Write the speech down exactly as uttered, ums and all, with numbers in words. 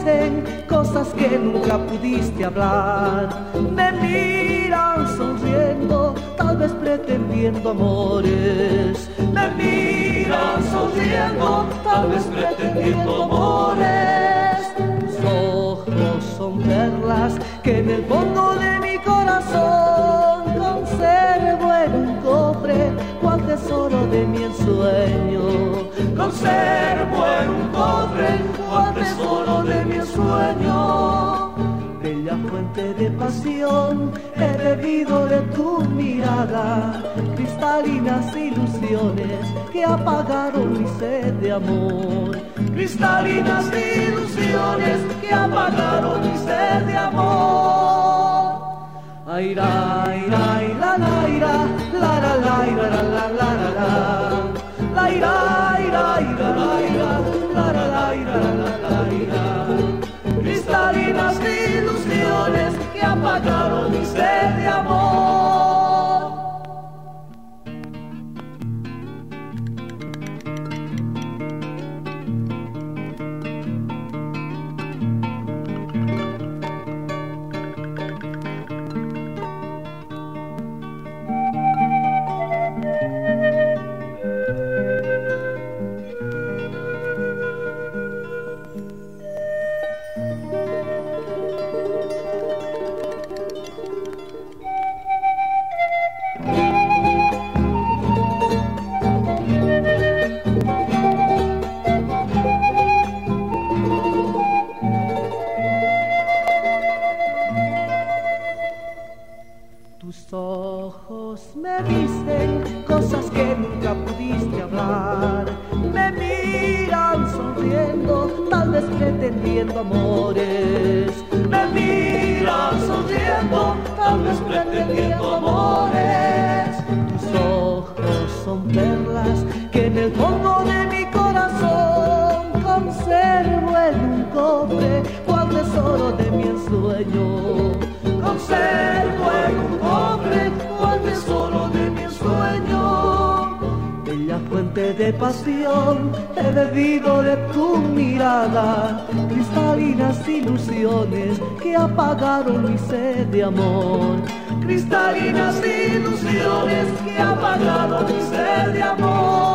dicen cosas que nunca pudiste hablar. Me miran sonriendo, tal vez pretendiendo amores. Me miran sonriendo, tal vez pretendiendo amores. Tus ojos son perlas que en el fondo de mi corazón conservo en un cofre, cual tesoro de mi ensueño. Conservo en un cofre, cual tesoro de mi ensueño. Bella fuente de pasión, he bebido de tu mirada, cristalinas ilusiones que apagaron mi sed de amor. Cristalinas ilusiones que apagaron mi sed de amor. Ay, ra, ay, ra, ay, la, la, ira, la, la, la, ira, la, la, la, la, la. La, ira, ira, ira, la, ira, la, la, la, ira, la, la, ira. Cristalinas ilusiones que apagaron mi sed de amor. Tus ojos me dicen cosas que nunca pudiste hablar. Me miran sonriendo, tal vez pretendiendo amores. Me miran sonriendo, tal vez pretendiendo amores. Tus ojos son perlas que en el fondo de mi corazón conservo en un cofre, cual tesoro de mi ensueño. Conservo en un cofre, cual tesoro de mi ensueño. Bella fuente de pasión, he bebido de tu mirada, cristalinas ilusiones que apagaron mi sed de amor. Cristalinas ilusiones que apagaron mi sed de amor.